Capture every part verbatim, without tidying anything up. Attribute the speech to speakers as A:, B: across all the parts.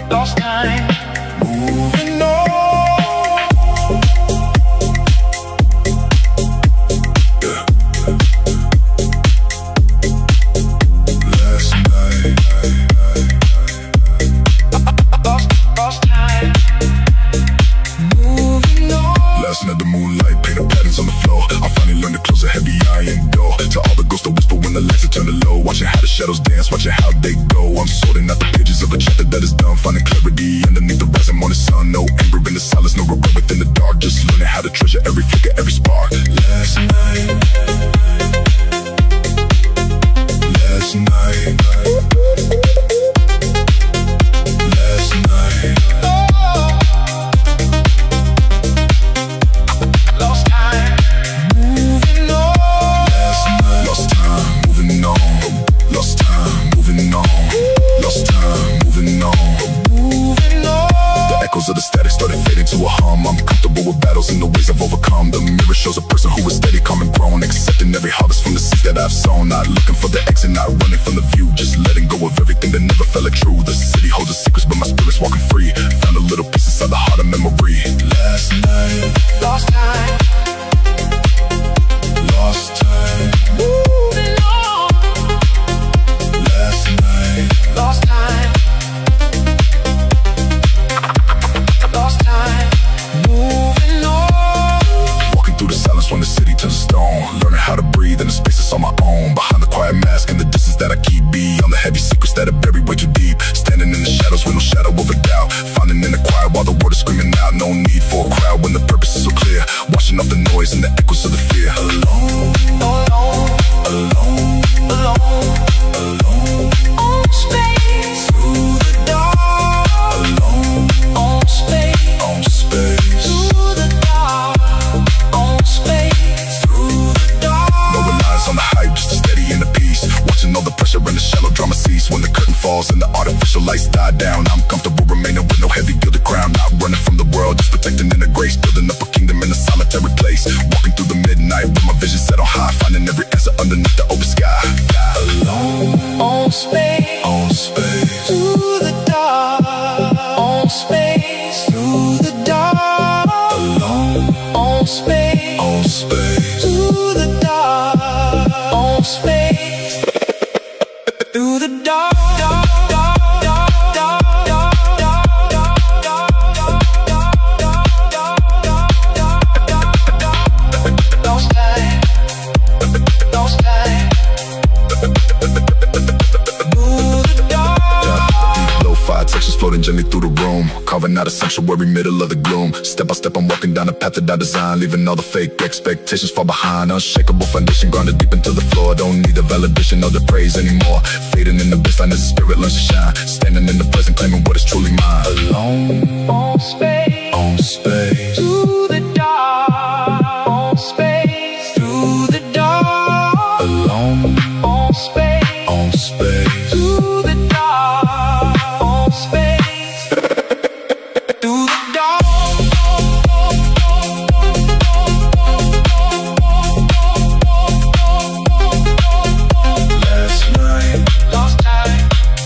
A: lost time, moving on. Yeah. Last night, lost, lost time, moving on. Last night the moonlight painted patterns on the floor. I finally learned to close a heavy iron door. To all the ghosts that whisper when the lights are turned low. Watching how the shadows dance, watching how they go. I'm sorting out the pages of a chapter that is done. Finding clarity underneath the rising morning sun. No anger in the silence, no regret within the dark. Just learning how to treasure every flicker, every spark. Last night, last night, last night. Lost time, moving on. Last night, lost time, moving on. Lost time, moving on. Lost time, moving on. Moving on. The echoes of the static started fading to a hum. I'm comfortable with battles and the ways I've overcome. The mirror shows a person who is steady, calm and grown, accepting every harvest from the seeds that I've sown. Not looking for the exit, not running from the view, just letting go of everything that never felt like true. The city holds its secrets, but my spirit's walking free. Found a little piece inside the heart of memory. Last night, lost time, lost time, moving on. Last night, lost time, lost time, moving on. Walking through the silence when the city turns to stone. Learning how to breathe in the spaces on my own. Behind the quiet mask and the distance that I keep. Beyond the heavy secrets that are buried way too deep. Standing in the shadows with no shadow of a doubt. Finding in the quiet while the world is screaming out. No need for a crowd when the purpose is so clear. Washing off the noise and the echoes of the fear. Alone, alone, alone, alone, alone. On space, through the dark. Alone, on space, on space. Through the dark, on space, through the dark. No reliance on the hype, just a steady and the peace. Watching all the pressure and the shallow drama cease. When the curtain falls and the artificial lights die down, I'm comfortable remaining with no heavy gilded crown. Not running from the world, just protecting inner grace. Building up a kingdom in a solitary place. Walking through the midnight with my vision set on high. Finding every answer underneath the open sky. Alone, on space, on space. Through the dark, on space. Through the dark. Alone, on space, on space. Through the dark, on space. Through the dark. Lost time, lost time. Move the dark. Deep lo-fi textures floating gently through the room. Carving out a sanctuary, middle of the gloom. Step by step I'm walking down the path that I designed. Leaving all the fake expectations far behind. Unshakable foundation grounded deep into the floor. Don't need the validation or the praise anymore. Fading in the baseline as the spirit learns to shine. Standing in the present claiming what is truly mine. Alone, on space, on space. Through the dark, on space. Through the dark. Alone, on space, on space. Through the dark, on space. Through the dark. Last night, lost time,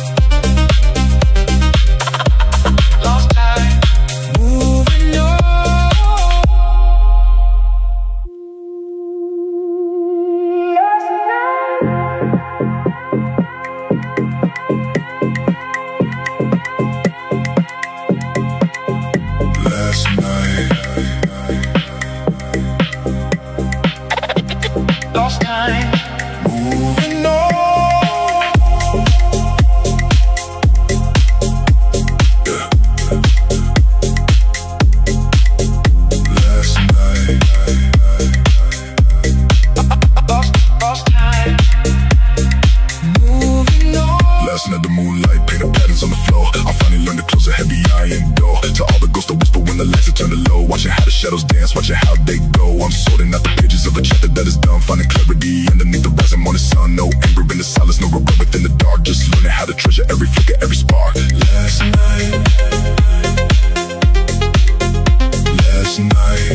A: lost time, moving on. Last night, lost time, moving on. Yeah. Last night, lost, lost time, moving on. Last night the moonlight painted patterns on the floor. I finally learned to close a heavy iron door. To all the ghosts that whisper when the lights are turned low. Watching how the shadows dance, watching how they go. I'm sorting out the pages of a chapter that is done. Finding clarity underneath the rising morning sun. No anger in the silence, no regret within the dark. Just learning how to treasure every flicker, every spark. Last night, last night,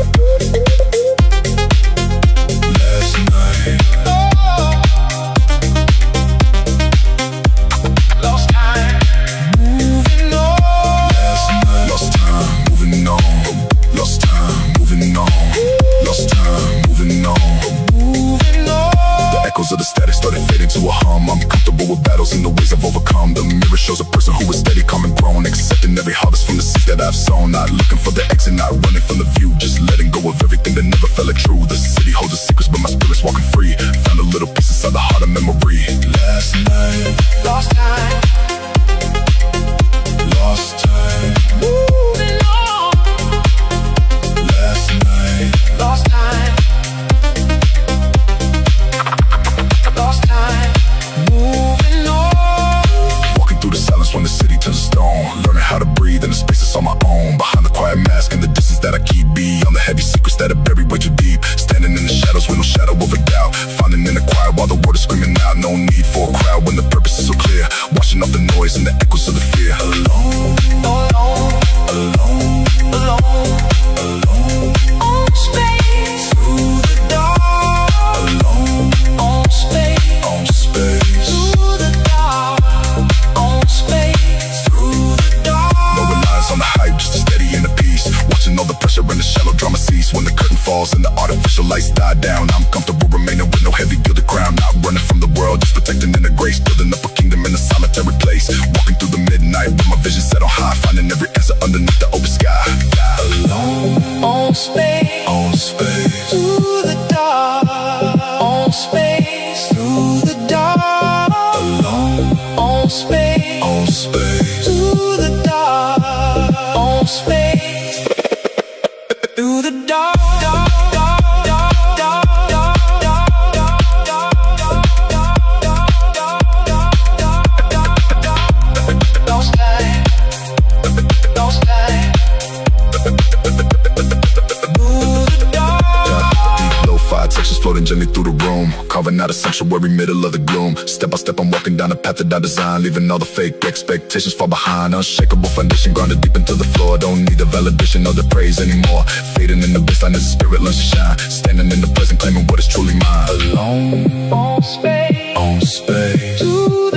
A: last night. Lost time, moving on. The mirror shows a person who is steady, calm and grown, accepting every harvest from the seeds that I've sown. Not looking for the exit, not running from the view, just letting go of everything that never felt like true. The city holds its secrets, but my spirit's walking free. Found a little piece inside the heart of memory. Last night,
B: lost time,
A: lost time,
B: moving on.
A: last night,
B: Lost time, lost time, moving on.
A: walking through the silence when the city turns to stone. Learning how to breathe in the spaces on my own. Behind the quiet mask and the distance that I keep. Beyond the heavy secrets that are buried way too deep. Standing in the shadows with no shadow of a doubt. Finding in the quiet while the word is screaming out. No need for a crowd when the purpose is so clear. Washing off the noise and the echoes of the fear. Alone,
B: Alone,
A: alone,
B: alone,
A: alone.
B: on space,
A: Through the dark, alone,
B: on space,
A: on space.
B: through the dark, on space.
A: Through the dark. No reliance on the hype, just a steady and a peace. Watching all the pressure and the shallow drama cease. When the curtain falls and the artificial lights die down, I'm comfortable remaining with no heavy gilded crown. Not running from the world, just protecting inner grace. Building up a kingdom in a solitary place. Walking through the midnight with my vision set on high. Finding every answer underneath the open sky. Alone,
B: On space,
A: on space.
B: through the dark, on space, through the dark,
A: Alone,
B: on space,
A: on space.
B: through the dark, on space, through the dark. Lost time, lost time, through the dark.
A: Deep lo-fi textures floating gently through the room. Carving out a sanctuary, middle of the gloom. Step by step I'm walking down the path that I designed. Leaving all the fake expectations far behind. Unshakable foundation grounded deep into the floor. Don't need the validation or the praise anymore. Fading in the baseline as the spirit learns to shine. Standing in the present claiming what is truly mine. Alone,
B: On space,
A: on space.
B: through